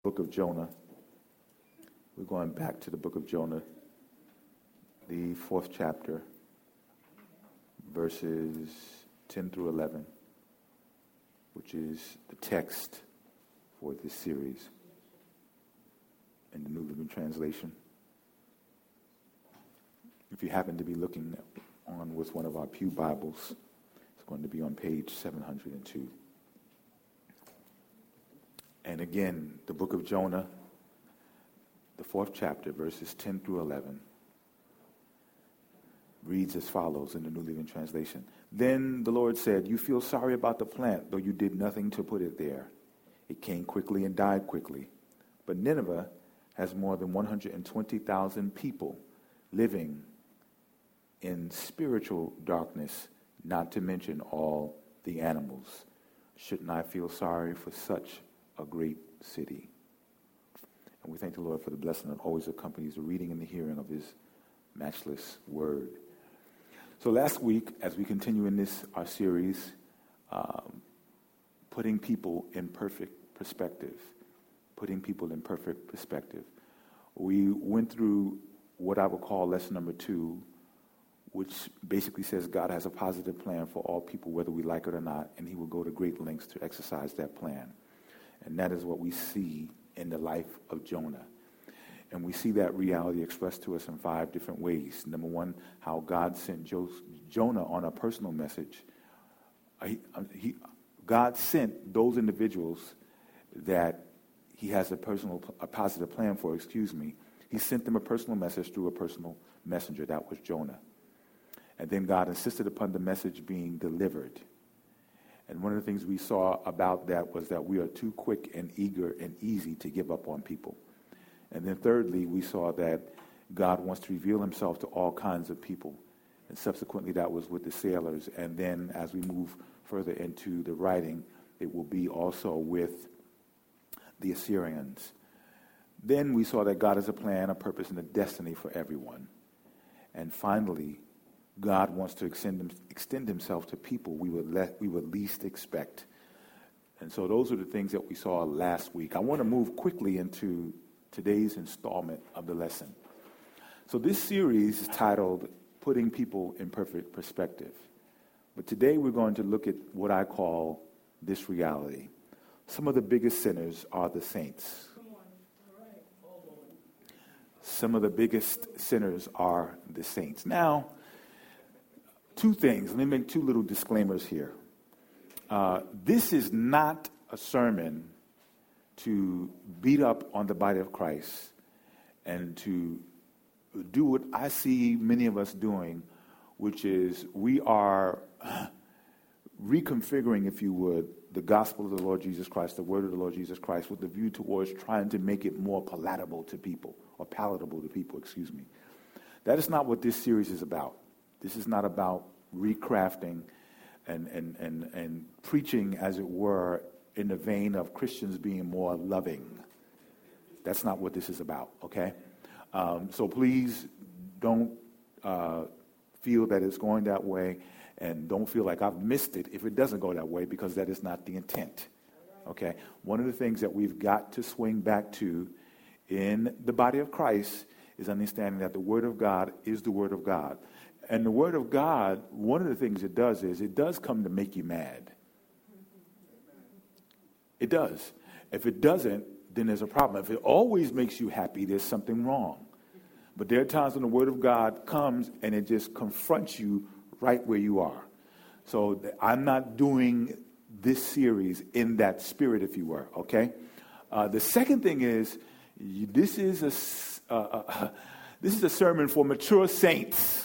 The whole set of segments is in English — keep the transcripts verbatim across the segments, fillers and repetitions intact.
Book of Jonah. We're going back to the book of Jonah, the fourth chapter, verses ten through eleven, which is the text for this series in the New Living Translation. If you happen to be looking on with one of our pew Bibles, it's going to be on page seven hundred two. And again, the book of Jonah, the fourth chapter, verses ten through eleven, reads as follows in the New Living Translation. Then the Lord said, "You feel sorry about the plant, though you did nothing to put it there. It came quickly and died quickly. But Nineveh has more than one hundred twenty thousand people living in spiritual darkness, not to mention all the animals. Shouldn't I feel sorry for such a great city?" And we thank the Lord for the blessing that always accompanies the reading and the hearing of his matchless word. So last week, as we continue in this, our series, um, putting people in perfect perspective, putting people in perfect perspective, we went through what I would call lesson number two, which basically says God has a positive plan for all people, whether we like it or not, and he will go to great lengths to exercise that plan. And that is what we see in the life of Jonah. And we see that reality expressed to us in five different ways. Number one, how God sent jo- Jonah on a personal message. He, he, God sent those individuals that he has a personal, a positive plan for, excuse me. He sent them a personal message through a personal messenger. That was Jonah. And then God insisted upon the message being delivered. And one of the things we saw about that was that we are too quick and eager and easy to give up on people. And then thirdly, we saw that God wants to reveal himself to all kinds of people. And subsequently, that was with the sailors. And then as we move further into the writing, it will be also with the Assyrians. Then we saw that God has a plan, a purpose, and a destiny for everyone. And finally, God wants to extend, extend himself to people we would let, we would least expect. And so those are the things that we saw last week. I want to move quickly into today's installment of the lesson. So this series is titled Putting People in Perfect Perspective. But today we're going to look at what I call this reality. Some of the biggest sinners are the saints. Some of the biggest sinners are the saints. Now, two things. Let me make two little disclaimers here. Uh, this is not a sermon to beat up on the body of Christ and to do what I see many of us doing, which is we are reconfiguring, if you would, the gospel of the Lord Jesus Christ, the word of the Lord Jesus Christ, with the view towards trying to make it more palatable to people, or palatable to people, excuse me. That is not what this series is about. This is not about recrafting and, and, and, and preaching, as it were, in the vein of Christians being more loving. That's not what this is about, okay? Um, so please don't uh, feel that it's going that way, and don't feel like I've missed it if it doesn't go that way, because that is not the intent, okay? One of the things that we've got to swing back to in the body of Christ is understanding that the Word of God is the Word of God. And the Word of God, one of the things it does is it does come to make you mad. It does. If it doesn't, then there's a problem. If it always makes you happy, there's something wrong. But there are times when the Word of God comes and it just confronts you right where you are. So I'm not doing this series in that spirit, if you were, okay? Uh, the second thing is, this is a, uh, uh, this is a sermon for mature saints.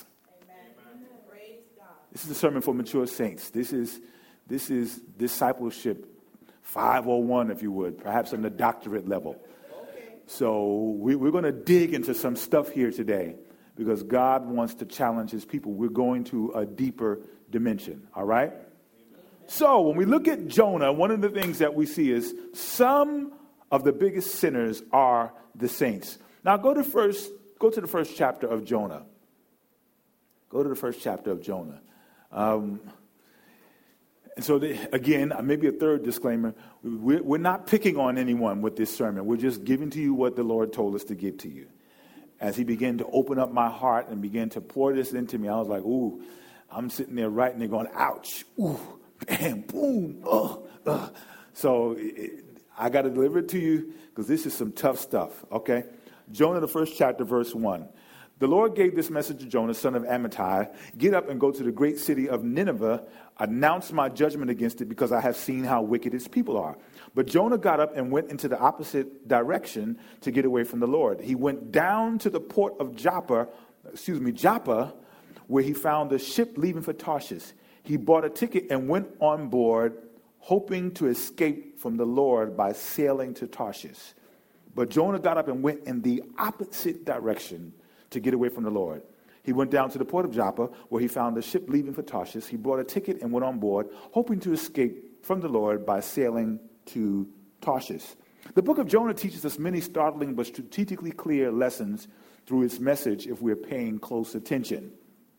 This is a sermon for mature saints. This is this is discipleship five oh one, if you would, perhaps on the doctorate level. Okay. So we, we're going to dig into some stuff here today because God wants to challenge his people. We're going to a deeper dimension, all right? Amen. So when we look at Jonah, one of the things that we see is some of the biggest sinners are the saints. Now go to first, go to the first chapter of Jonah. Go to the first chapter of Jonah. Um, And so, the, again, maybe a third disclaimer, we're, we're not picking on anyone with this sermon. We're just giving to you what the Lord told us to give to you. As he began to open up my heart and began to pour this into me, I was like, ooh, I'm sitting there writing and going, ouch, ooh, bam, boom, ugh, ugh. So it, I got to deliver it to you because this is some tough stuff, okay? Jonah, the first chapter, verse one. The Lord gave this message to Jonah, son of Amittai. Get up and go to the great city of Nineveh. Announce my judgment against it because I have seen how wicked its people are. But Jonah got up and went into the opposite direction to get away from the Lord. He went down to the port of Joppa, excuse me, Joppa, where he found a ship leaving for Tarshish. He bought a ticket and went on board, hoping to escape from the Lord by sailing to Tarshish. But Jonah got up and went in the opposite direction to get away from the Lord. He went down to the port of Joppa, where he found a ship leaving for Tarshish. He bought a ticket and went on board, hoping to escape from the Lord by sailing to Tarshish. The book of Jonah teaches us many startling but strategically clear lessons through its message if we're paying close attention.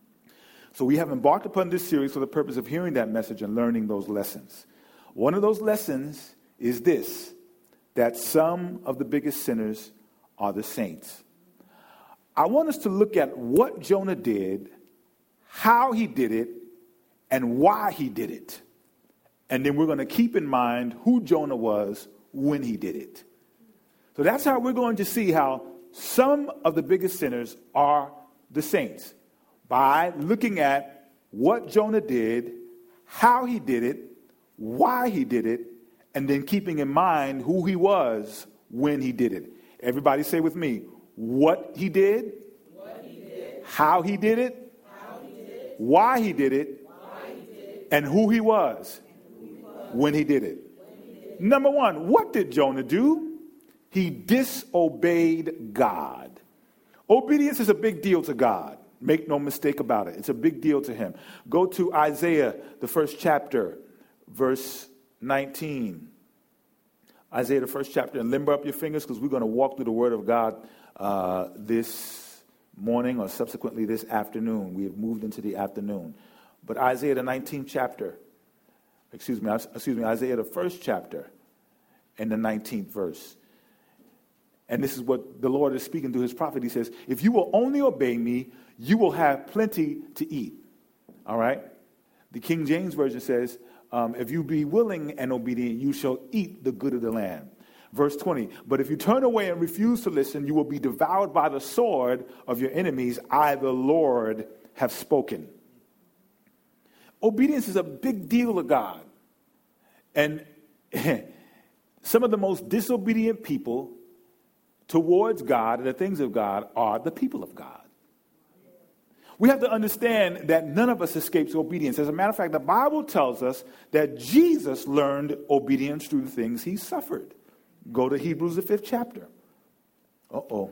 So we have embarked upon this series for the purpose of hearing that message and learning those lessons. One of those lessons is this, that some of the biggest sinners are the saints. I want us to look at what Jonah did, how he did it, and why he did it. And then we're going to keep in mind who Jonah was when he did it. So that's how we're going to see how some of the biggest sinners are the saints. By looking at what Jonah did, how he did it, why he did it, and then keeping in mind who he was when he did it. Everybody say with me, what he did, what he did, how he did it, how he did it, why he did it, why he did it, and who he was, who he was when he did it. He did it. Number one, what did Jonah do? He disobeyed God. Obedience is a big deal to God. Make no mistake about it. It's a big deal to him. Go to Isaiah, the first chapter, verse nineteen. Isaiah, the first chapter, and limber up your fingers because we're going to walk through the Word of God Uh, this morning or subsequently this afternoon. We have moved into the afternoon. But Isaiah the nineteenth chapter, excuse me, excuse me, Isaiah the first chapter and the nineteenth verse. And this is what the Lord is speaking through his prophet. He says, if you will only obey me, you will have plenty to eat. All right? The King James Version says, um, if you be willing and obedient, you shall eat the good of the land. Verse twenty, but if you turn away and refuse to listen, you will be devoured by the sword of your enemies. I, the Lord, have spoken. Obedience is a big deal to God. And some of the most disobedient people towards God and the things of God are the people of God. We have to understand that none of us escapes obedience. As a matter of fact, the Bible tells us that Jesus learned obedience through the things he suffered. Go to Hebrews, the fifth chapter. Uh-oh.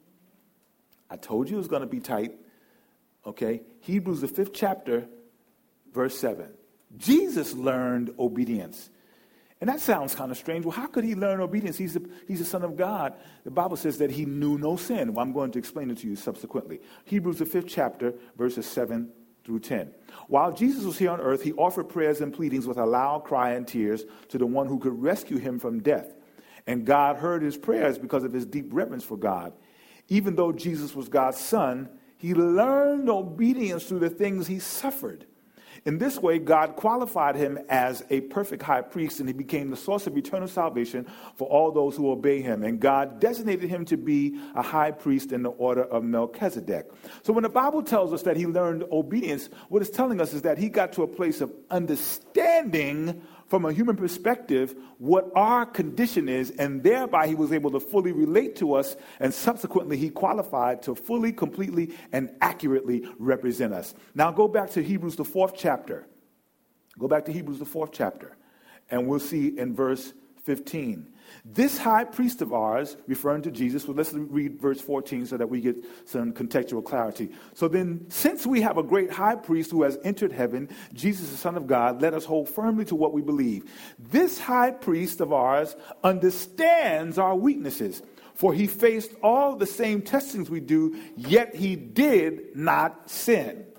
I told you it was going to be tight. Okay. Hebrews, the fifth chapter, verse seven. Jesus learned obedience. And that sounds kind of strange. Well, how could he learn obedience? He's the, he's the Son of God. The Bible says that he knew no sin. Well, I'm going to explain it to you subsequently. Hebrews, the fifth chapter, verses seven through ten. While Jesus was here on earth, he offered prayers and pleadings with a loud cry and tears to the one who could rescue him from death. And God heard his prayers because of his deep reverence for God. Even though Jesus was God's son, he learned obedience through the things he suffered. In this way, God qualified him as a perfect high priest, and he became the source of eternal salvation for all those who obey him. And God designated him to be a high priest in the order of Melchizedek. So when the Bible tells us that he learned obedience, what it's telling us is that he got to a place of understanding from a human perspective what our condition is, and thereby he was able to fully relate to us, and subsequently he qualified to fully, completely, and accurately represent us. Now go back to Hebrews, the fourth chapter. Go back to Hebrews, the fourth chapter, and we'll see in verse fifteen. This high priest of ours, referring to Jesus, well, let's read verse fourteen so that we get some contextual clarity. So then, since we have a great high priest who has entered heaven, Jesus, the Son of God, let us hold firmly to what we believe. This high priest of ours understands our weaknesses, for he faced all the same testings we do, yet he did not sin.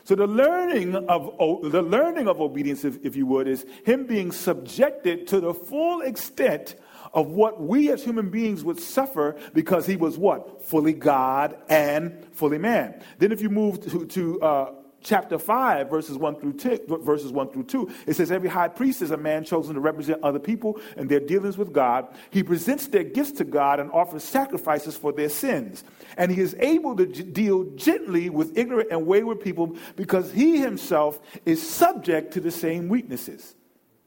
So the learning of the learning of obedience, if, if you would, is him being subjected to the full extent of what we as human beings would suffer, because he was what? Fully God and fully man. Then if you move to, to uh, chapter five, verses one through two, verses one through two, it says, every high priest is a man chosen to represent other people in their dealings with God. He presents their gifts to God and offers sacrifices for their sins. And he is able to j- deal gently with ignorant and wayward people, because he himself is subject to the same weaknesses.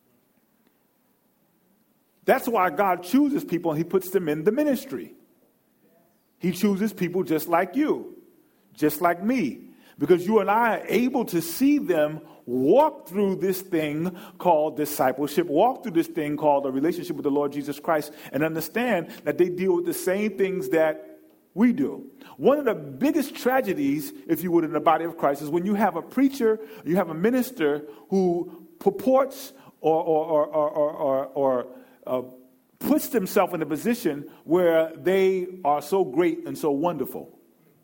That's why God chooses people and he puts them in the ministry. He chooses people just like you, just like me, because you and I are able to see them walk through this thing called discipleship, walk through this thing called a relationship with the Lord Jesus Christ, and understand that they deal with the same things that we do. One of the biggest tragedies, if you would, in the body of Christ is when you have a preacher, you have a minister who purports or or or or or, or, or uh, puts themselves in a position where they are so great and so wonderful.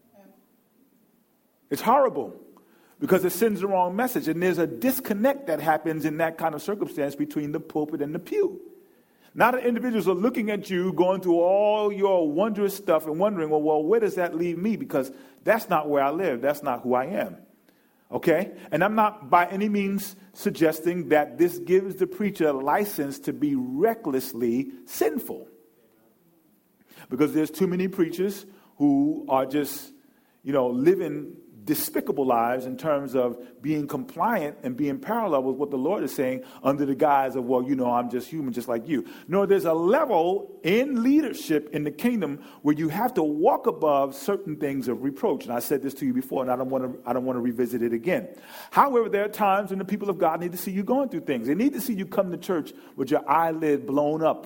It's horrible, because it sends the wrong message, and there's a disconnect that happens in that kind of circumstance between the pulpit and the pew. Now the individuals are looking at you, going through all your wondrous stuff and wondering, well, well, where does that leave me? Because that's not where I live. That's not who I am. Okay? And I'm not by any means suggesting that this gives the preacher a license to be recklessly sinful. Because there's too many preachers who are just, you know, living despicable lives in terms of being compliant and being parallel with what the Lord is saying under the guise of, well, you know, I'm just human just like you. No, there's a level in leadership in the kingdom where you have to walk above certain things of reproach. And I said this to you before, and I don't want to I don't want to revisit it again. However, there are times when the people of God need to see you going through things. They need to see you come to church with your eyelid blown up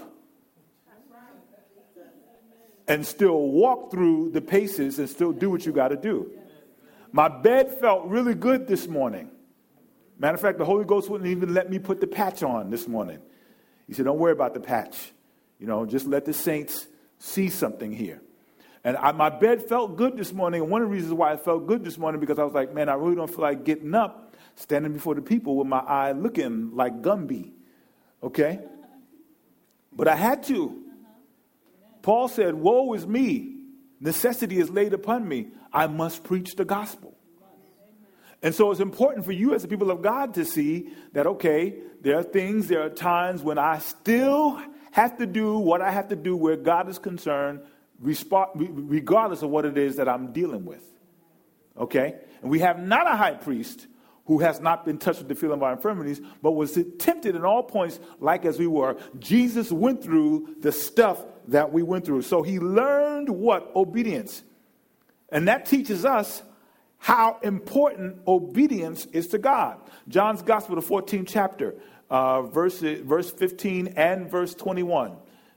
and still walk through the paces and still do what you got to do. My bed felt really good this morning. Matter of fact, the Holy Ghost wouldn't even let me put the patch on this morning. He said, don't worry about the patch. You know, just let the saints see something here. And I, my bed felt good this morning. And one of the reasons why it felt good this morning, because I was like, man, I really don't feel like getting up, standing before the people with my eye looking like Gumby. Okay? But I had to. Paul said, woe is me. Necessity is laid upon me. I must preach the gospel. And so it's important for you as the people of God to see that, okay, there are things, there are times when I still have to do what I have to do where God is concerned, regardless of what it is that I'm dealing with. Okay? And we have not a high priest who has not been touched with the feeling of our infirmities, but was tempted in all points like as we were. Jesus went through the stuff that we went through. So he learned what? Obedience. And that teaches us how important obedience is to God. John's Gospel, the fourteenth chapter, uh, verse, verse fifteen and verse twenty-one.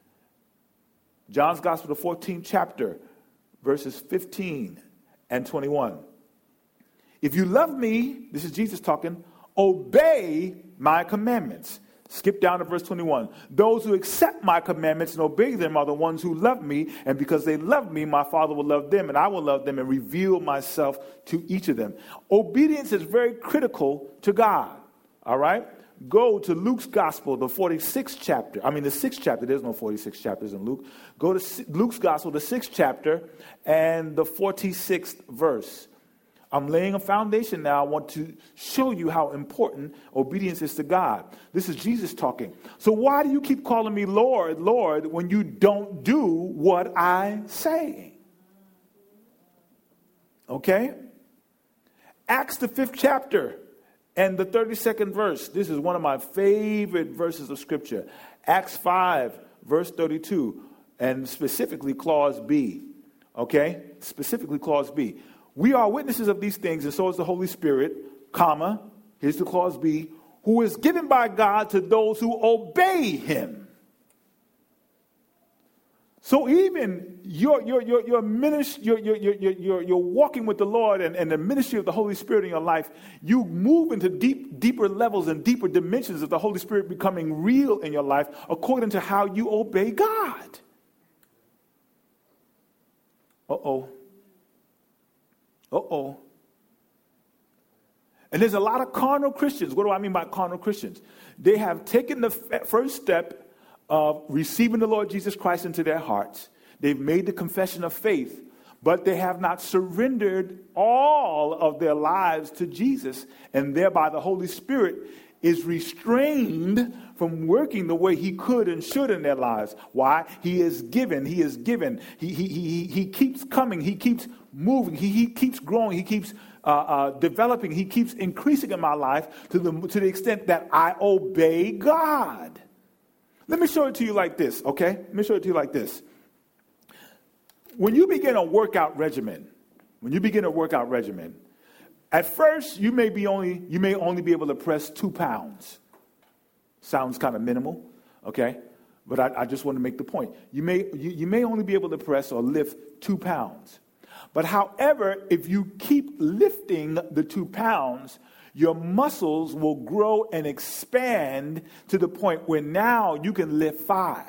John's Gospel, the fourteenth chapter, verses fifteen and twenty-one. If you love me, this is Jesus talking, obey my commandments. Skip down to verse twenty-one. Those who accept my commandments and obey them are the ones who love me. And because they love me, my Father will love them, and I will love them and reveal myself to each of them. Obedience is very critical to God. All right? Go to Luke's Gospel, the forty-sixth chapter. I mean, the sixth chapter. There's no forty-six chapters in Luke. Go to Luke's Gospel, the sixth chapter, and the forty-sixth verse. I'm laying a foundation now. I want to show you how important obedience is to God. This is Jesus talking. So why do you keep calling me Lord, Lord, when you don't do what I say? Okay? Acts, the fifth chapter and the thirty-second verse. This is one of my favorite verses of Scripture. Acts five, verse thirty-two, and specifically clause B. Okay? Specifically clause B. We are witnesses of these things, and so is the Holy Spirit, comma, here's the clause B, who is given by God to those who obey him. So even your your your your ministry, your your your your you're walking with the Lord and, and the ministry of the Holy Spirit in your life, you move into deep, deeper levels and deeper dimensions of the Holy Spirit becoming real in your life according to how you obey God. Uh-oh. Uh-oh. And there's a lot of carnal Christians. What do I mean by carnal Christians? They have taken the first step of receiving the Lord Jesus Christ into their hearts. They've made the confession of faith, but they have not surrendered all of their lives to Jesus. And thereby the Holy Spirit is restrained from working the way he could and should in their lives. Why? He is given. He is given. He, he, he, he keeps coming. He keeps moving. He, he keeps growing. He keeps uh, uh, developing. He keeps increasing in my life to the, to the extent that I obey God. Let me show it to you like this, okay? Let me show it to you like this. When you begin a workout regimen, when you begin a workout regimen, at first you may be only you may only be able to press two pounds. Sounds kind of minimal, okay? But I, I just want to make the point. You may you, you may only be able to press or lift two pounds. But however, if you keep lifting the two pounds, your muscles will grow and expand to the point where now you can lift five.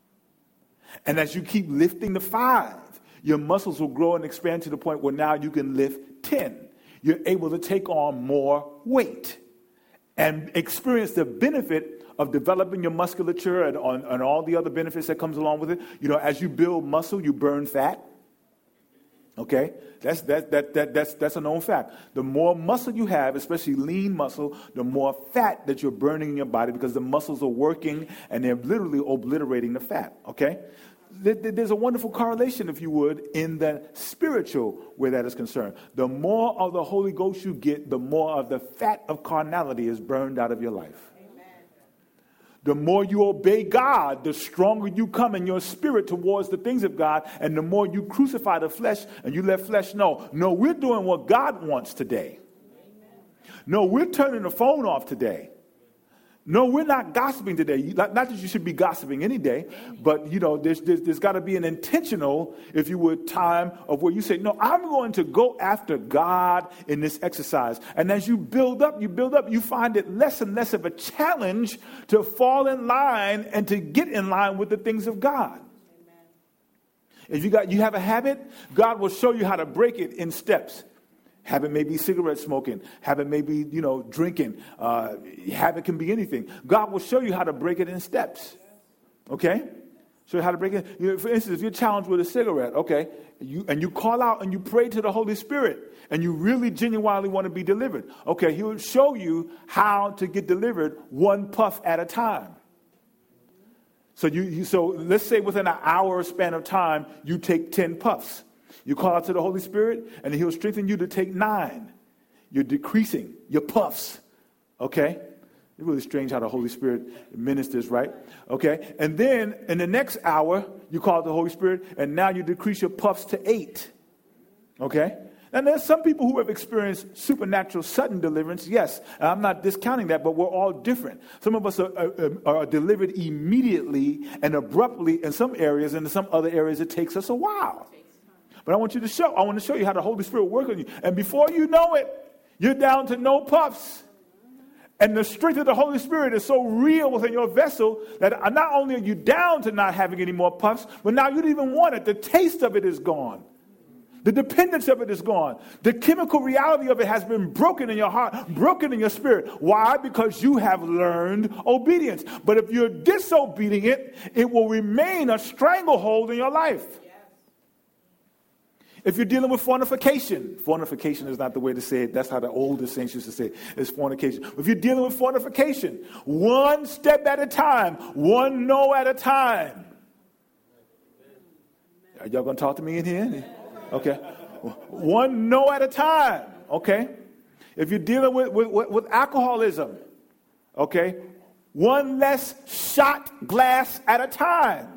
And as you keep lifting the five, your muscles will grow and expand to the point where now you can lift ten. You're able to take on more weight and experience the benefit of developing your musculature and, on, and all the other benefits that comes along with it. You know, as you build muscle, you burn fat. Okay, that's that that that that's that's a known fact. The more muscle you have, especially lean muscle, the more fat that you're burning in your body because the muscles are working and they're literally obliterating the fat. Okay, there's a wonderful correlation, if you would, in the spiritual where that is concerned. The more of the Holy Ghost you get, the more of the fat of carnality is burned out of your life. The more you obey God, the stronger you come in your spirit towards the things of God, and the more you crucify the flesh and you let flesh know, no, we're doing what God wants today. No, we're turning the phone off today. No, we're not gossiping today. Not that you should be gossiping any day, but, you know, there's, there's, there's got to be an intentional, if you would, time of where you say, no, I'm going to go after God in this exercise. And as you build up, you build up, you find it less and less of a challenge to fall in line and to get in line with the things of God. Amen. If you got, you have a habit, God will show you how to break it in steps. Habit may be cigarette smoking. Habit may be, you know, drinking. Uh, habit can be anything. God will show you how to break it in steps. Okay? Show you how to break it. You know, for instance, if you're challenged with a cigarette, okay, you, and you call out and you pray to the Holy Spirit, and you really genuinely want to be delivered, okay, he will show you how to get delivered one puff at a time. So you, you so let's say within an hour span of time, you take ten puffs. You call out to the Holy Spirit, and he'll strengthen you to take nine. You're decreasing your puffs. Okay? It's really strange how the Holy Spirit ministers, right? Okay? And then in the next hour, you call out the Holy Spirit, and now you decrease your puffs to eight. Okay? And there's some people who have experienced supernatural sudden deliverance. Yes, and I'm not discounting that, but we're all different. Some of us are, are, are delivered immediately and abruptly in some areas, and in some other areas it takes us a while. But I want you to show, I want to show you how the Holy Spirit works on you. And before you know it, you're down to no puffs. And the strength of the Holy Spirit is so real within your vessel that not only are you down to not having any more puffs, but now you don't even want it. The taste of it is gone. The dependence of it is gone. The chemical reality of it has been broken in your heart, broken in your spirit. Why? Because you have learned obedience. But if you're disobedient, it will remain a stranglehold in your life. If you're dealing with fornication, fornication is not the way to say it. That's how the older saints used to say it. It's fornication. If you're dealing with fornication, one step at a time, one no at a time. Are y'all going to talk to me in here? Okay. One no at a time. Okay. If you're dealing with, with, with alcoholism, okay, one less shot glass at a time.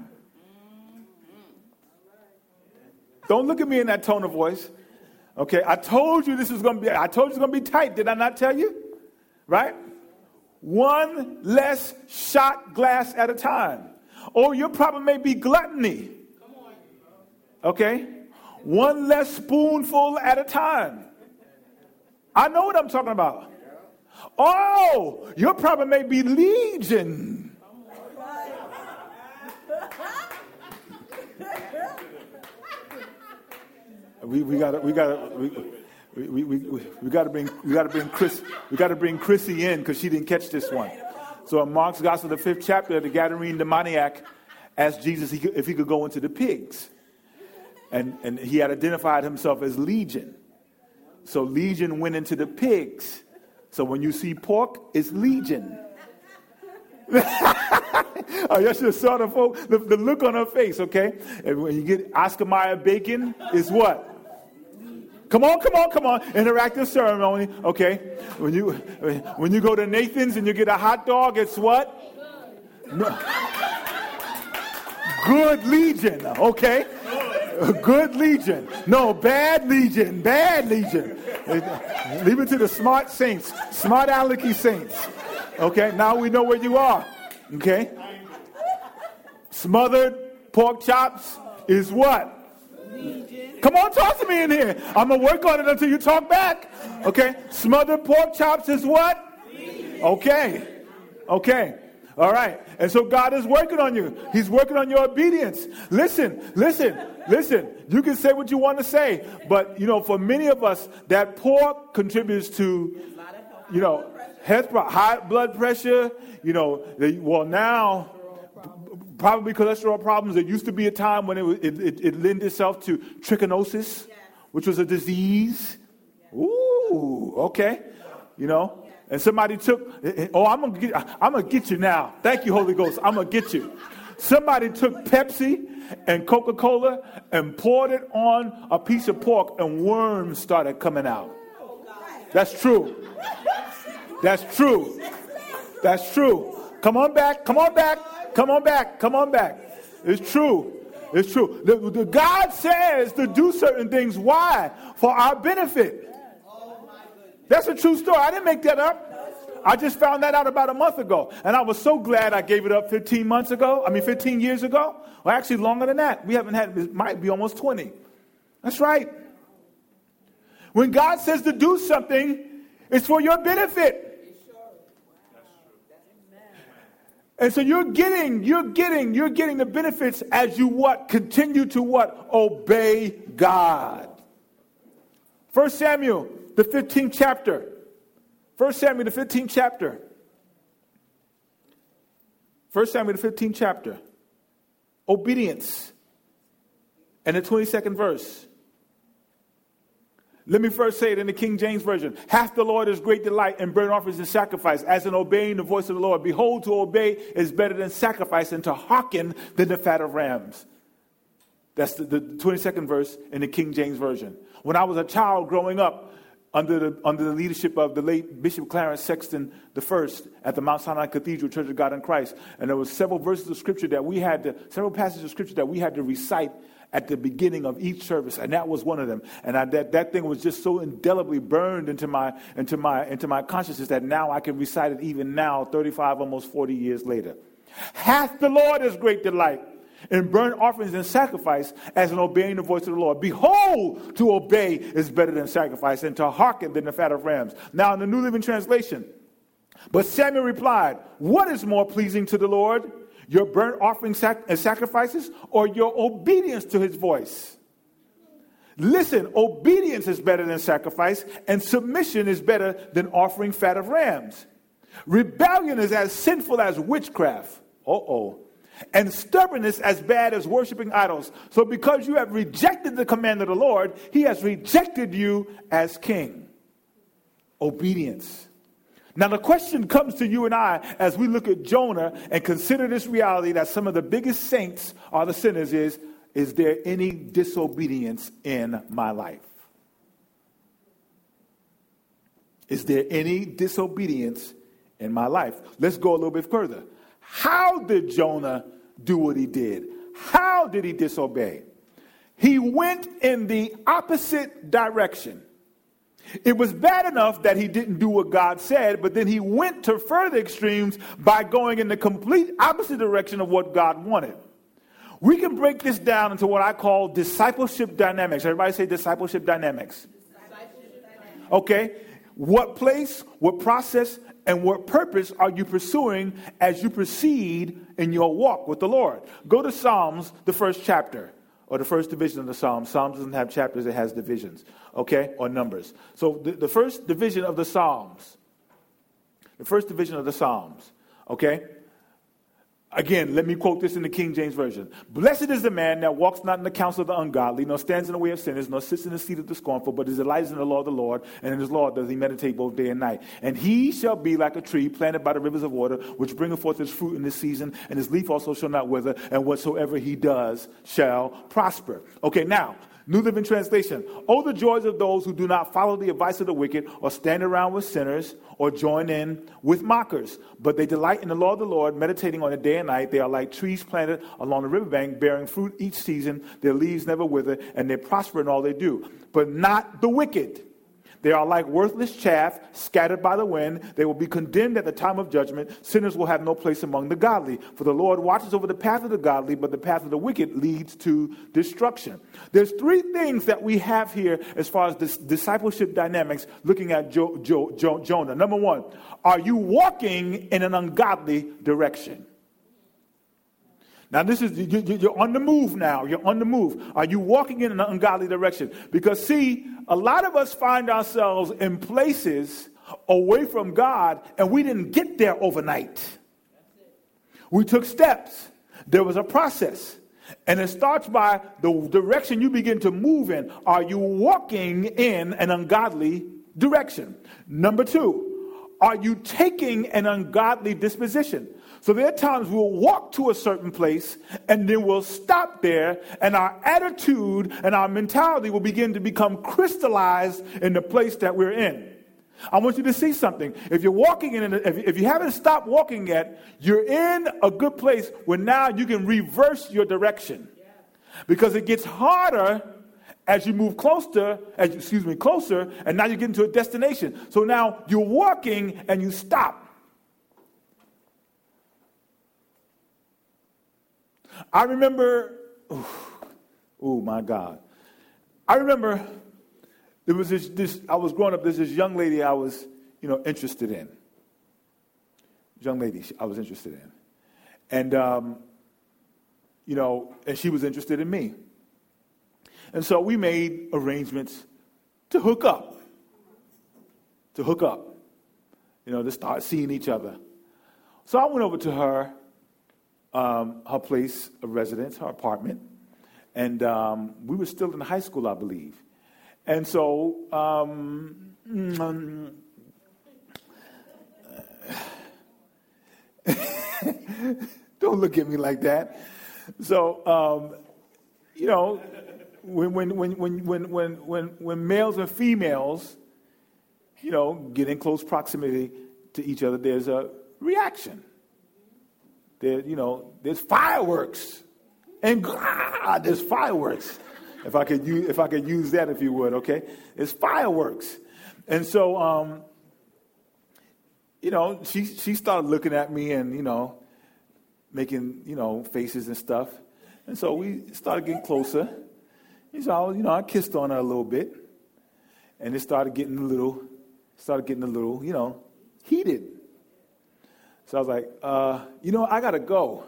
Don't look at me in that tone of voice. Okay, I told you this was going to be, I told you it's going to be tight. Did I not tell you? Right? One less shot glass at a time. Or your problem may be gluttony. Okay? One less spoonful at a time. I know what I'm talking about. Oh, your problem may be legion. We we got we got we, We we we, we, we got to bring we got to bring Chris we got to bring Chrissy in because she didn't catch this one. So in Mark's Gospel, the fifth chapter, the Gadarene demoniac asked Jesus if he could go into the pigs, and and he had identified himself as Legion. So Legion went into the pigs. So when you see pork, it's Legion. Oh, you should have saw the, folk, the, the look on her face, okay? And when you get Oscar Mayer bacon, it's what? Come on, come on, come on. Interactive ceremony, okay? When you when you go to Nathan's and you get a hot dog, it's what? No. Good Legion, okay? Good Legion. No, bad Legion, bad Legion. Leave it to the smart saints, smart alecky saints. Okay, now we know where you are. Okay? Smothered pork chops is what? Legion. Come on, talk to me in here. I'm going to work on it until you talk back. Okay? Smothered pork chops is what? Legion. Okay. Okay. All right. And so God is working on you. He's working on your obedience. Listen, listen, listen. You can say what you want to say. But, you know, for many of us, that pork contributes to, you know, health, high blood pressure, you know, they, well now, probably cholesterol problems. There used to be a time when it, it, it, it lent itself to trichinosis, which was a disease. Ooh, okay. You know, and somebody took, oh, I'm going to get, I'm going to get you now. Thank you, Holy Ghost. I'm going to get you. Somebody took Pepsi and Coca-Cola and poured it on a piece of pork and worms started coming out. That's true. That's true. That's true. Come on back. Come on back. Come on back. Come on back. It's true. It's true. The, the God says to do certain things. Why? For our benefit. That's a true story. I didn't make that up. I just found that out about a month ago. And I was so glad I gave it up fifteen months ago. I mean, fifteen years ago. Well, actually longer than that. We haven't had, it might be almost twenty. That's right. When God says to do something, it's for your benefit. And so you're getting, you're getting, you're getting the benefits as you what? Continue to what? Obey God. First Samuel, the fifteenth chapter. First Samuel, the fifteenth chapter. First Samuel, the fifteenth chapter. Obedience. And the twenty-second verse. Let me first say it in the King James Version. Hath the Lord his great delight in burnt offerings and sacrifice, as in obeying the voice of the Lord. Behold, to obey is better than sacrifice, and to hearken than the fat of rams. That's the, the twenty-second verse in the King James Version. When I was a child growing up under the under the leadership of the late Bishop Clarence Sexton the First at the Mount Sinai Cathedral Church of God in Christ, and there was several verses of Scripture that we had to, several passages of Scripture that we had to recite at the beginning of each service, and that was one of them. And I, that, that thing was just so indelibly burned into my into my into my consciousness that now I can recite it even now, thirty-five, almost forty years later. Hath the Lord his great delight in burnt offerings and sacrifice, as in obeying the voice of the Lord. Behold, to obey is better than sacrifice, and to hearken than the fat of rams. Now in the New Living Translation, but Samuel replied, what is more pleasing to the Lord? Your burnt offering sac- and sacrifices, or your obedience to his voice? Listen, obedience is better than sacrifice, and submission is better than offering fat of rams. Rebellion is as sinful as witchcraft. Uh-oh. And stubbornness as bad as worshiping idols. So because you have rejected the command of the Lord, he has rejected you as king. Obedience. Now the question comes to you and I as we look at Jonah and consider this reality that some of the biggest saints are the sinners is, is there any disobedience in my life? Is there any disobedience in my life? Let's go a little bit further. How did Jonah do what he did? How did he disobey? He went in the opposite direction. It was bad enough that he didn't do what God said, but then he went to further extremes by going in the complete opposite direction of what God wanted. We can break this down into what I call discipleship dynamics. Everybody say discipleship dynamics. Discipleship dynamics. Okay. What place, what process, and what purpose are you pursuing as you proceed in your walk with the Lord? Go to Psalms, the first chapter. or the first division of the Psalms. Psalms doesn't have chapters, it has divisions, okay, or numbers. So the, the first division of the Psalms, the first division of the Psalms, okay? Again, let me quote this in the King James Version. Blessed is the man that walks not in the counsel of the ungodly, nor stands in the way of sinners, nor sits in the seat of the scornful, but is delighted in the law of the Lord, and in his law does he meditate both day and night. And he shall be like a tree planted by the rivers of water, which bringeth forth his fruit in his season, and his leaf also shall not wither, and whatsoever he does shall prosper. Okay, now, New Living Translation. Oh, the joys of those who do not follow the advice of the wicked, or stand around with sinners, or join in with mockers. But they delight in the law of the Lord, meditating on it day and night. They are like trees planted along the riverbank, bearing fruit each season. Their leaves never wither, and they prosper in all they do. But not the wicked. They are like worthless chaff, scattered by the wind. They will be condemned at the time of judgment. Sinners will have no place among the godly. For the Lord watches over the path of the godly, but the path of the wicked leads to destruction. There's three things that we have here as far as this discipleship dynamics, looking at jo- jo- jo- Jonah. Number one, are you walking in an ungodly direction? Now, this is, you, you're on the move now. You're on the move. Are you walking in an ungodly direction? Because, see, a lot of us find ourselves in places away from God, and we didn't get there overnight. We took steps. There was a process. And it starts by the direction you begin to move in. Are you walking in an ungodly direction? Number two, are you taking an ungodly disposition? So there are times we'll walk to a certain place and then we'll stop there, and our attitude and our mentality will begin to become crystallized in the place that we're in. I want you to see something. If you're walking in, if if you haven't stopped walking yet, you're in a good place where now you can reverse your direction. Because it gets harder as you move closer, as you, excuse me, closer, and now you're getting to a destination. So now you're walking and you stop. I remember, oh my God. I remember there was this, this, I was growing up, there's this young lady I was, you know, interested in. Young lady I was interested in. And, um, you know, and she was interested in me. And so we made arrangements to hook up. To hook up. You know, to start seeing each other. So I went over to her. Um, her place of residence, her apartment, and um, we were still in high school, I believe. And so, um, don't look at me like that. So, um, you know, when when when when when when when when males and females, you know, get in close proximity to each other, there's a reaction. There, you know, there's fireworks, and ah, there's fireworks. If I could use, if I could use that, if you would, okay, there's fireworks, and so, um, you know, she she started looking at me and you know, making you know faces and stuff, and so we started getting closer. And so, you know, I kissed on her a little bit, and it started getting a little, started getting a little, you know, heated. So I was like, uh, you know, I got to go.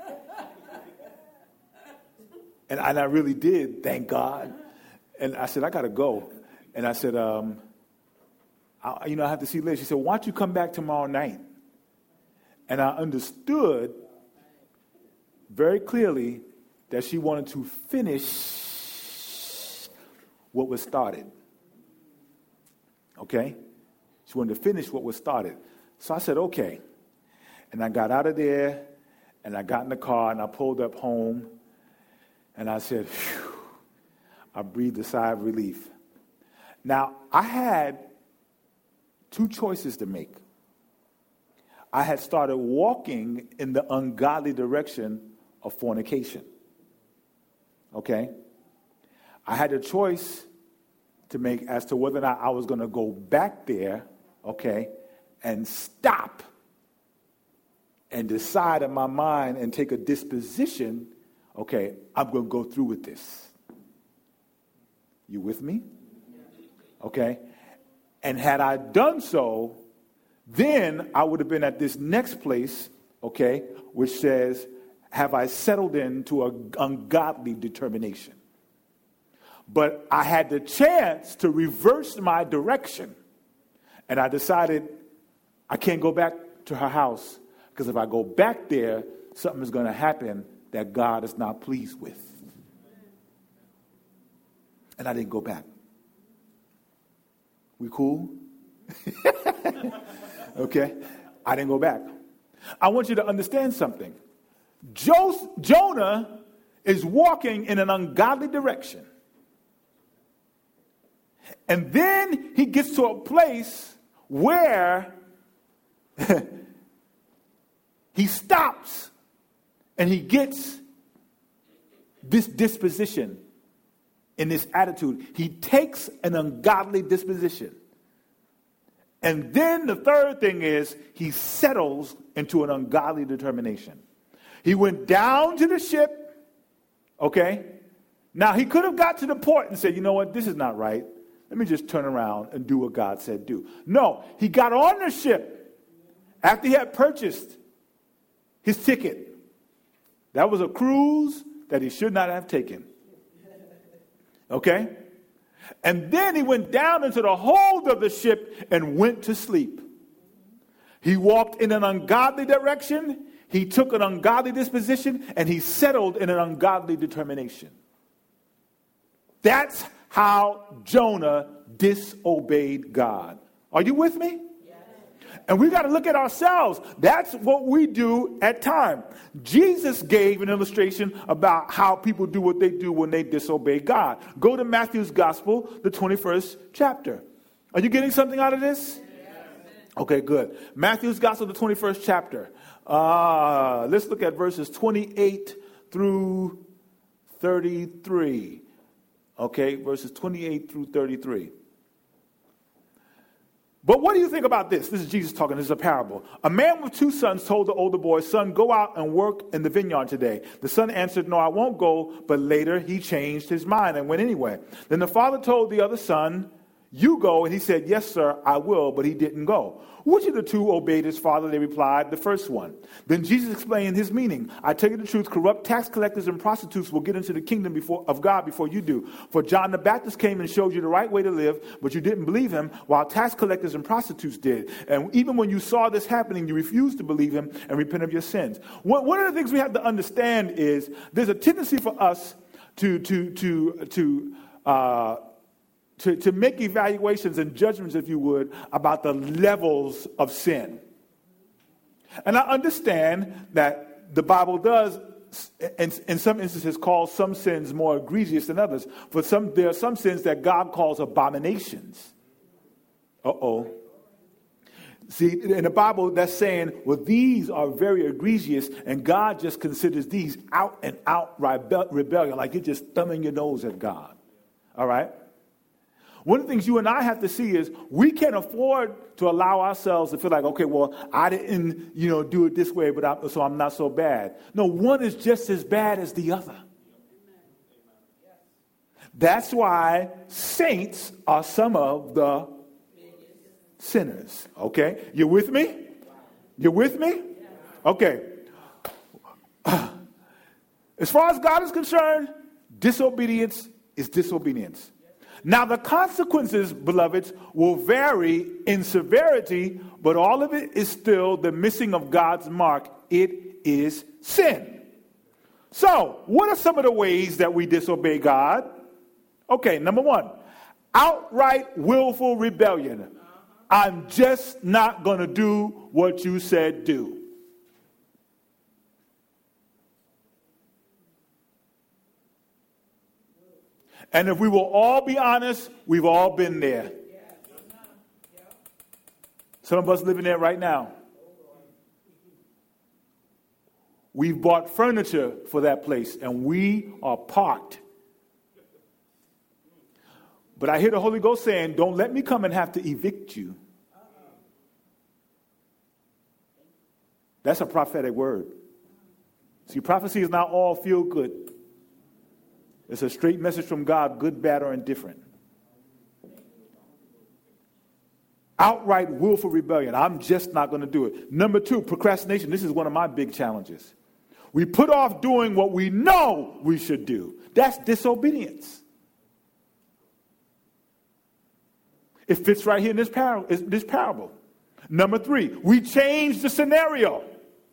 and, and I really did, thank God. And I said, I got to go. And I said, um, I, you know, I have to see Liz. She said, why don't you come back tomorrow night? And I understood very clearly that she wanted to finish what was started. Okay? She wanted to finish what was started. So I said, okay. And I got out of there, and I got in the car, and I pulled up home, and I said, phew, I breathed a sigh of relief. Now, I had two choices to make. I had started walking in the ungodly direction of fornication. Okay? I had a choice to make as to whether or not I was going to go back there, okay, and stop and decide in my mind and take a disposition, okay, I'm going to go through with this. You with me? Okay? And had I done so, then I would have been at this next place, okay, which says, have I settled into an ungodly determination. But I had the chance to reverse my direction. And I decided I can't go back to her house, because if I go back there, something is going to happen that God is not pleased with. And I didn't go back. We cool? Okay? I didn't go back. I want you to understand something. Jo- Jonah is walking in an ungodly direction. And then he gets to a place where he stops and he gets this disposition in this attitude. He takes an ungodly disposition. And then the third thing is he settles into an ungodly determination. He went down to the ship, okay? Now, he could have got to the port and said, you know what, this is not right. Let me just turn around and do what God said do. No, he got on the ship after he had purchased his ticket. That was a cruise that he should not have taken. Okay? And then he went down into the hold of the ship and went to sleep. He walked in an ungodly direction. He took an ungodly disposition, and he settled in an ungodly determination. That's how Jonah disobeyed God. Are you with me? Yes. And we got to look at ourselves. That's what we do at times. Jesus gave an illustration about how people do what they do when they disobey God. Go to Matthew's Gospel, the twenty-first chapter. Are you getting something out of this? Yes. Okay, good. Matthew's Gospel, the twenty-first chapter. Uh, let's look at verses twenty-eight through thirty-three. Okay, verses twenty-eight through thirty-three. But what do you think about this? This is Jesus talking. This is a parable. A man with two sons told the older boy, son, go out and work in the vineyard today. The son answered, no, I won't go. But later he changed his mind and went anyway. Then the father told the other son, you go. And he said, yes, sir, I will. But he didn't go. Which of the two obeyed his father? They replied, the first one. Then Jesus explained his meaning. I tell you the truth, corrupt tax collectors and prostitutes will get into the kingdom before, of God before you do. For John the Baptist came and showed you the right way to live, but you didn't believe him, while tax collectors and prostitutes did. And even when you saw this happening, you refused to believe him and repent of your sins. One, one of the things we have to understand is there's a tendency for us to, to, to, to, uh, To, to make evaluations and judgments, if you would, about the levels of sin. And I understand that the Bible does, in, in some instances, call some sins more egregious than others. For some, there are some sins that God calls abominations. Uh-oh. See, in the Bible, that's saying, well, these are very egregious, and God just considers these out and out rebel- rebellion, like you're just thumbing your nose at God. All right? One of the things you and I have to see is we can't afford to allow ourselves to feel like, okay, well, I didn't, you know, do it this way, but I, so I'm not so bad. No, one is just as bad as the other. That's why saints are some of the sinners. Okay? You with me? You with me? Okay. As far as God is concerned, disobedience is disobedience. Now, the consequences, beloveds, will vary in severity, but all of it is still the missing of God's mark. It is sin. So, what are some of the ways that we disobey God? Okay, number one, outright willful rebellion. I'm just not going to do what you said do. And if we will all be honest, we've all been there. Some of us living there right now. We've bought furniture for that place, and we are parked. But I hear the Holy Ghost saying, don't let me come and have to evict you. That's a prophetic word. See, prophecy is not all feel good. It's a straight message from God, good, bad, or indifferent. Outright willful rebellion. I'm just not going to do it. Number two, procrastination. This is one of my big challenges. We put off doing what we know we should do. That's disobedience. It fits right here in this parable. This parable. Number three, we change the scenario.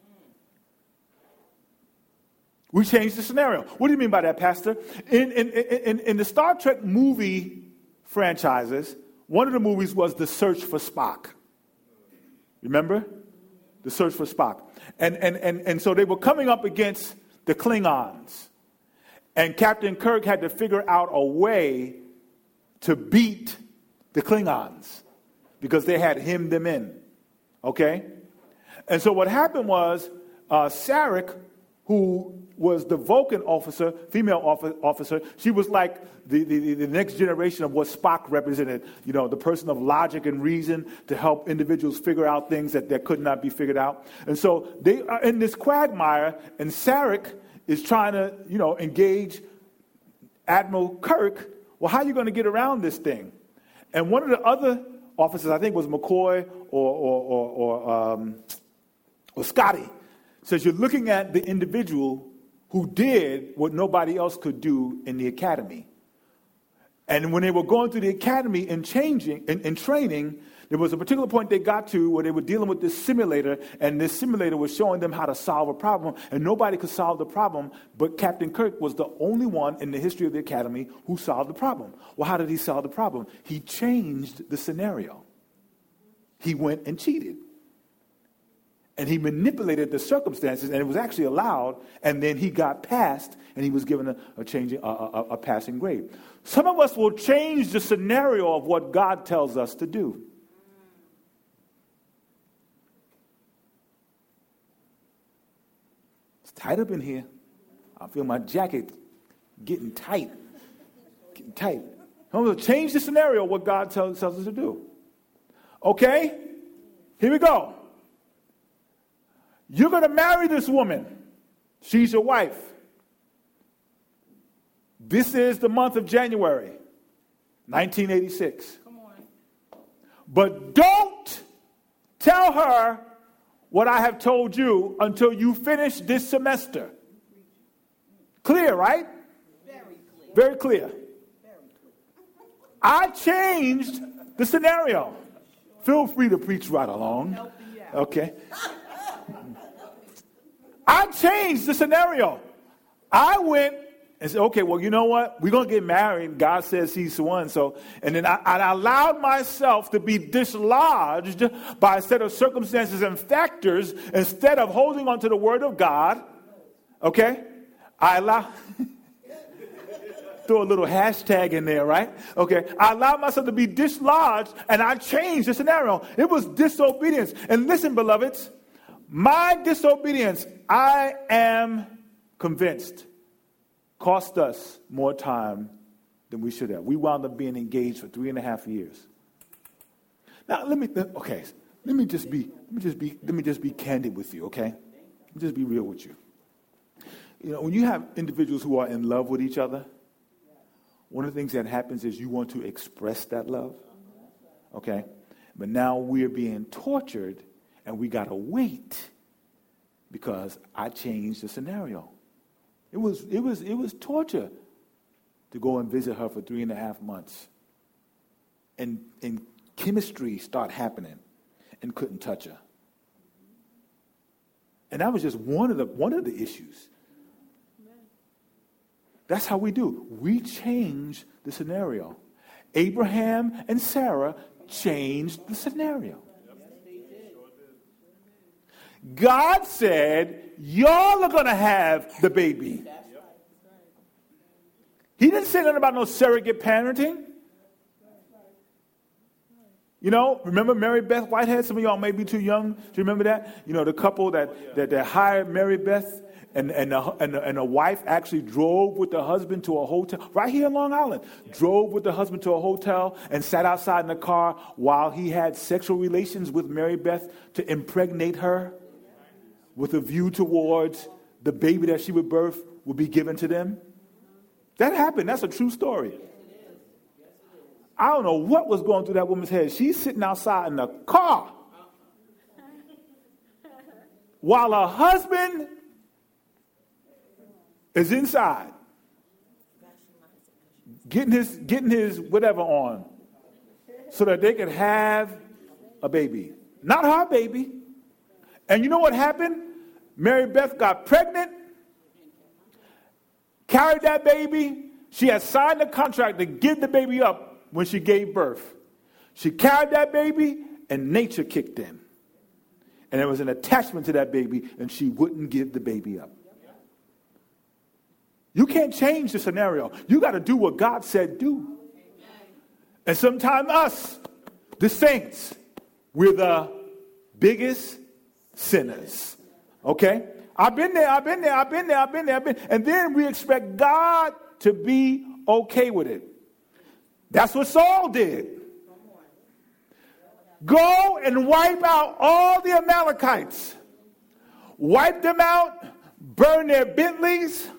We change the scenario. What do you mean by that, Pastor? In, in, in, in the Star Trek movie franchises, one of the movies was The Search for Spock. Remember? The Search for Spock. And, and, and, and so they were coming up against the Klingons. And Captain Kirk had to figure out a way to beat the Klingons because they had hemmed them in. Okay? And so what happened was uh, Sarek, who was the Vulcan officer, female officer, she was like the, the, the next generation of what Spock represented, you know, the person of logic and reason to help individuals figure out things that, that could not be figured out. And so they are in this quagmire, and Sarek is trying to, you know, engage Admiral Kirk. Well, how are you going to get around this thing? And one of the other officers, I think was McCoy or, or, or, or, um, or Scotty, says you're looking at the individual who did what nobody else could do in the academy. And when they were going through the academy and changing and, and training, there was a particular point they got to where they were dealing with this simulator, and this simulator was showing them how to solve a problem, and nobody could solve the problem, but Captain Kirk was the only one in the history of the academy who solved the problem. Well, how did he solve the problem? He changed the scenario. He went and cheated. And he manipulated the circumstances, and it was actually allowed, and then he got passed, and he was given a, a, changing, a, a, a passing grade. Some of us will change the scenario of what God tells us to do. It's tight up in here. I feel my jacket getting tight. Getting tight. I'm going to change the scenario of what God tells, tells us to do. Okay? Here we go. You're going to marry this woman. She's your wife. This is the month of January, nineteen eighty-six. Come on. But don't tell her what I have told you until you finish this semester. Clear, right? Very clear. Very clear. Very clear. I changed the scenario. Feel free to preach right along. Okay. I changed the scenario. I went and said, okay, well, you know what? We're going to get married. God says he's the one. So, and then I, I allowed myself to be dislodged by a set of circumstances and factors instead of holding on to the word of God. Okay? I allow... Throw a little hashtag in there, right? Okay. I allowed myself to be dislodged, and I changed the scenario. It was disobedience. And listen, beloveds, my disobedience, I am convinced, cost us more time than we should have. We wound up being engaged for three and a half years. Now, let me, okay, let me just be, let me just be, let me just be candid with you, okay? Let me just be real with you. You know, when you have individuals who are in love with each other, one of the things that happens is you want to express that love, okay? But now we're being tortured, and we got to wait because I changed the scenario. It was, it was, it was torture to go and visit her for three and a half months, and and chemistry start happening, and couldn't touch her. And that was just one of the one of the issues. That's how we do. We change the scenario. Abraham and Sarah changed the scenario. God said, y'all are going to have the baby. He didn't say nothing about no surrogate parenting. You know, remember Mary Beth Whitehead? Some of y'all may be too young to remember that. You know, the couple that, that, that hired Mary Beth. And and the, and, the, and the wife actually drove with the husband to a hotel right here in Long Island. Drove with the husband to a hotel and sat outside in the car while he had sexual relations with Mary Beth to impregnate her with a view towards the baby that she would birth would be given to them. That happened. That's a true story. I don't know what was going through that woman's head. She's sitting outside in the car while her husband is inside, getting his, getting his whatever on, so that they could have a baby. Not her baby. And you know what happened? Mary Beth got pregnant, carried that baby. She had signed a contract to give the baby up when she gave birth. She carried that baby, and nature kicked in. And there was an attachment to that baby, and she wouldn't give the baby up. You can't change the scenario. You got to do what God said do. And sometimes us, the saints, we're the biggest sinners. Okay? I've been there, I've been there, I've been there, I've been there, I've been. And then we expect God to be okay with it. That's what Saul did. Go and wipe out all the Amalekites. Wipe them out, burn their Bentleys,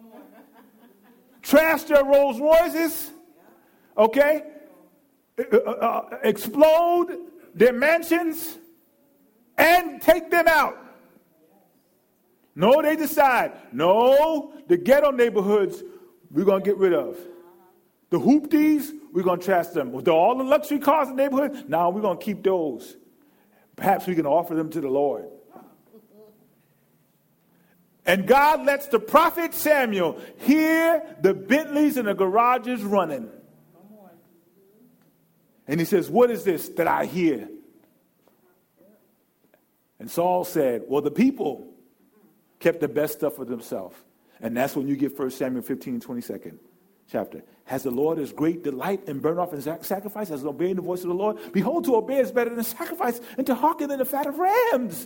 trash their Rolls Royces, okay? Uh, uh, explode their mansions, and take them out. No, they decide, no, the ghetto neighborhoods we're going to get rid of. The hoopties, we're going to trash them. With all the luxury cars in the neighborhood, now we're going to keep those. Perhaps we can offer them to the Lord. And God lets the prophet Samuel hear the Bentleys and the garages running. And he says, what is this that I hear? And Saul said, well, the people kept the best stuff for themselves. And that's when you get First Samuel fifteen, twenty-second chapter. Has the Lord his great delight in burnt offering and sacrifice, as obeying the voice of the Lord? Behold, to obey is better than sacrifice, and to hearken than the fat of rams.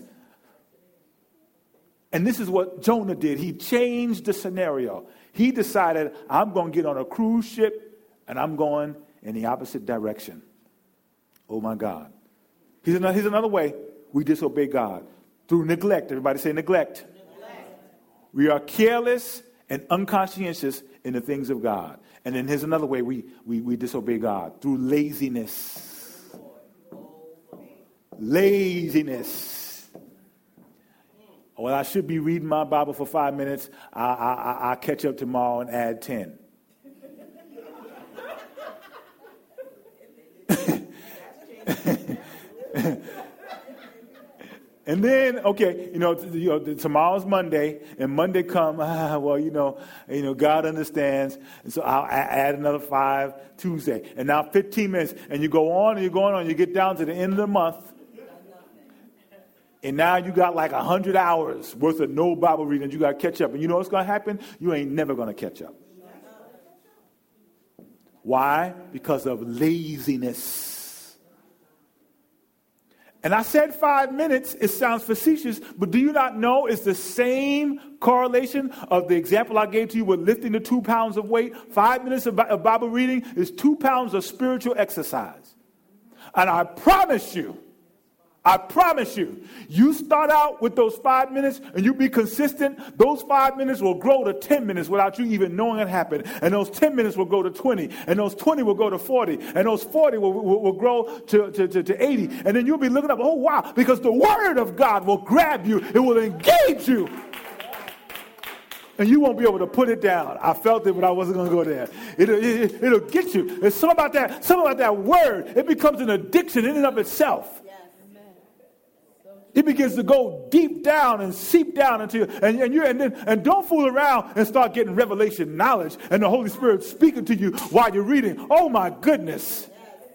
And this is what Jonah did. He changed the scenario. He decided, I'm going to get on a cruise ship, and I'm going in the opposite direction. Oh, my God. Here's another, here's another way we disobey God. Through neglect. Everybody say neglect. Neglect. We are careless and unconscientious in the things of God. And then here's another way we, we, we disobey God. Through laziness. Laziness. Well, I should be reading my Bible for five minutes. I, I, I, I'll catch up tomorrow and add ten. And then, okay, you know, you know, tomorrow's Monday, and Monday come, ah, well, you know, you know, God understands, and so I'll add another five Tuesday, and now fifteen minutes, and you go on and you're going on, you get down to the end of the month, and now you got like a hundred hours worth of no Bible reading. You got to catch up, and you know what's going to happen? You ain't never going to catch up. Why? Because of laziness. And I said five minutes, it sounds facetious, but do you not know it's the same correlation of the example I gave to you with lifting the two pounds of weight? Five minutes of Bible reading is two pounds of spiritual exercise. And I promise you, I promise you, you start out with those five minutes and you be consistent, those five minutes will grow to ten minutes without you even knowing it happened. And those ten minutes will go to twenty. And those twenty will go to forty. And those forty will, will, will grow to, to, to, to eighty. And then you'll be looking up, oh, wow, because the word of God will grab you. It will engage you. And you won't be able to put it down. I felt it, but I wasn't going to go there. It'll, it, it'll get you. There's something about that, something about that word. It becomes an addiction in and of itself. It begins to go deep down and seep down into you. And, and, you, and, then, and don't fool around and start getting revelation knowledge and the Holy Spirit speaking to you while you're reading. Oh, my goodness.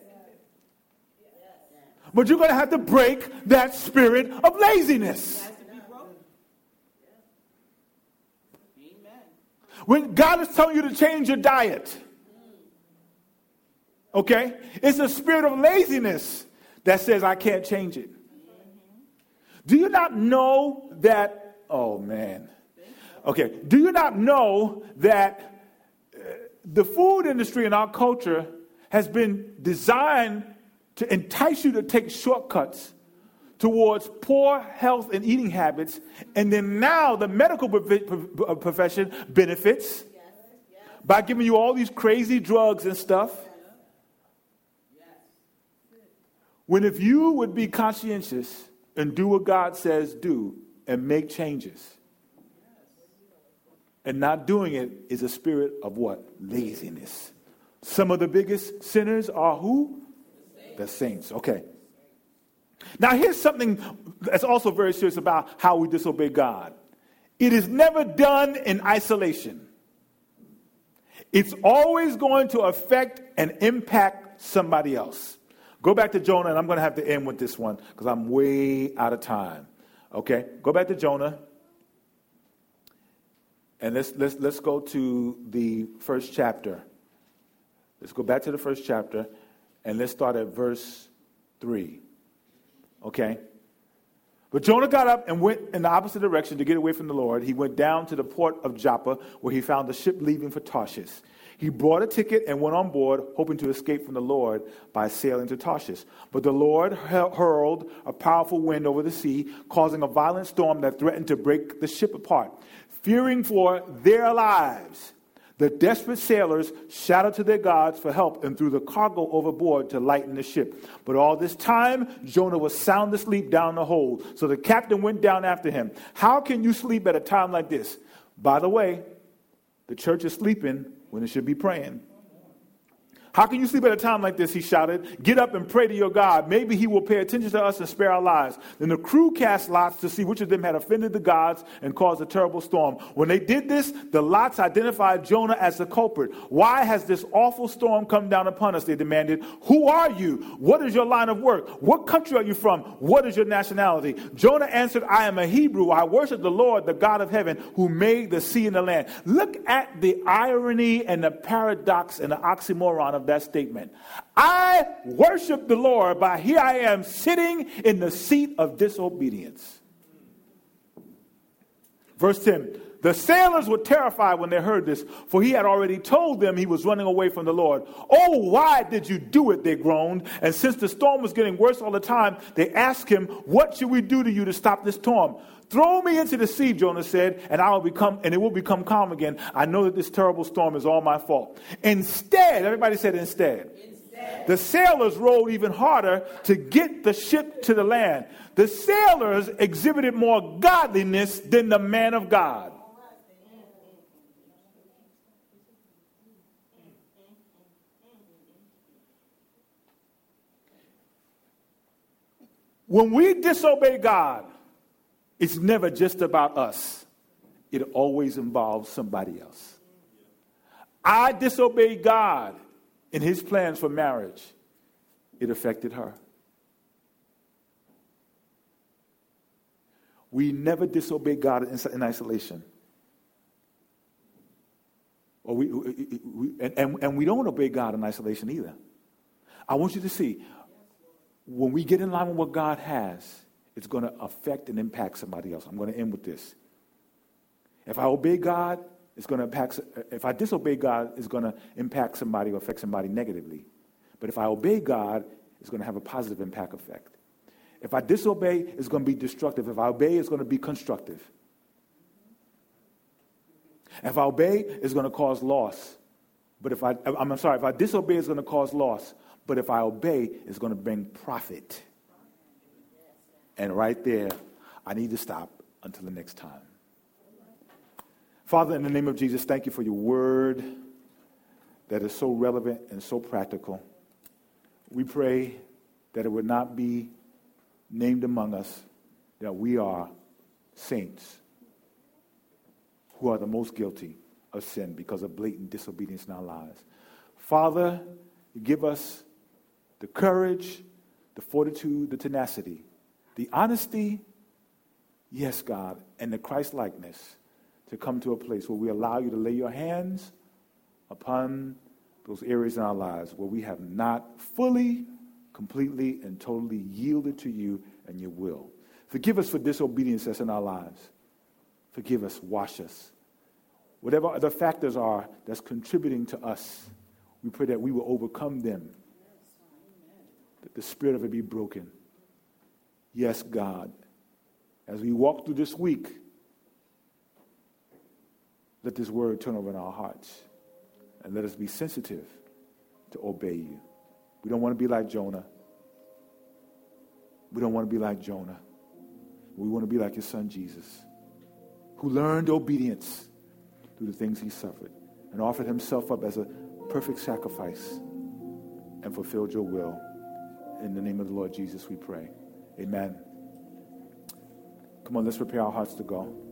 But you're going to have to break that spirit of laziness. When God is telling you to change your diet, okay, it's a spirit of laziness that says, I can't change it. Do you not know that, oh man, okay, do you not know that uh, the food industry in our culture has been designed to entice you to take shortcuts towards poor health and eating habits, and then now the medical profession benefits by giving you all these crazy drugs and stuff? When if you would be conscientious and do what God says do and make changes, and not doing it is a spirit of what? Laziness. Some of the biggest sinners are who? The saints. Okay. Now here's something that's also very serious about how we disobey God. It is never done in isolation. It's always going to affect and impact somebody else. Go back to Jonah, and I'm going to have to end with this one because I'm way out of time. Okay, go back to Jonah, and let's let's let's go to the first chapter. Let's go back to the first chapter, and let's start at verse three. Okay. But Jonah got up and went in the opposite direction to get away from the Lord. He went down to the port of Joppa, where he found a ship leaving for Tarshish. He bought a ticket and went on board, hoping to escape from the Lord by sailing to Tarshish. But the Lord hurled a powerful wind over the sea, causing a violent storm that threatened to break the ship apart. Fearing for their lives, the desperate sailors shouted to their gods for help and threw the cargo overboard to lighten the ship. But all this time, Jonah was sound asleep down the hold. So the captain went down after him. How can you sleep at a time like this? By the way, the church is sleeping when it should be praying. How can you sleep at a time like this? He shouted. Get up and pray to your God. Maybe he will pay attention to us and spare our lives. Then the crew cast lots to see which of them had offended the gods and caused a terrible storm. When they did this, the lots identified Jonah as the culprit. Why has this awful storm come down upon us? They demanded. Who are you? What is your line of work? What country are you from? What is your nationality? Jonah answered, I am a Hebrew. I worship the Lord, the God of heaven, who made the sea and the land. Look at the irony and the paradox and the oxymoron of that statement. I worship the Lord, but here I am sitting in the seat of disobedience. Verse ten. The sailors were terrified when they heard this, for he had already told them he was running away from the Lord. Oh, why did you do it? They groaned. And since the storm was getting worse all the time, they asked him, what should we do to you to stop this storm? Throw me into the sea, Jonah said, and I will become, and it will become calm again. I know that this terrible storm is all my fault. Instead, everybody said instead. Instead. The sailors rowed even harder to get the ship to the land. The sailors exhibited more godliness than the man of God. When we disobey God, it's never just about us. It always involves somebody else. I disobeyed God in his plans for marriage. It affected her. We never disobey God in isolation. Or we, we, and, and, and we don't obey God in isolation either. I want you to see, when we get in line with what God has, it's going to affect and impact somebody else. I'm going to end with this. If I obey God, it's going to impact. If I disobey God, it's going to impact somebody or affect somebody negatively. But if I obey God, it's going to have a positive impact effect. If I disobey, it's going to be destructive. If I obey, it's going to be constructive. If I obey, it's going to cause loss. But if I, I'm sorry, if I disobey, it's going to cause loss. But if I obey, it's going to bring profit. And right there, I need to stop until the next time. Father, in the name of Jesus, thank you for your word that is so relevant and so practical. We pray that it would not be named among us that we are saints who are the most guilty of sin because of blatant disobedience in our lives. Father, give us the courage, the fortitude, the tenacity, the honesty, yes, God, and the Christ-likeness to come to a place where we allow you to lay your hands upon those areas in our lives where we have not fully, completely, and totally yielded to you and your will. Forgive us for disobedience that's in our lives. Forgive us, wash us. Whatever other factors are that's contributing to us, we pray that we will overcome them. That the spirit of it be broken. Yes, God, as we walk through this week, let this word turn over in our hearts and let us be sensitive to obey you. We don't want to be like Jonah. We don't want to be like Jonah. We want to be like your son Jesus, who learned obedience, through the things he suffered, and offered himself up as a perfect sacrifice and fulfilled your will. In the name of the Lord Jesus we pray. Amen. Come on, let's prepare our hearts to go.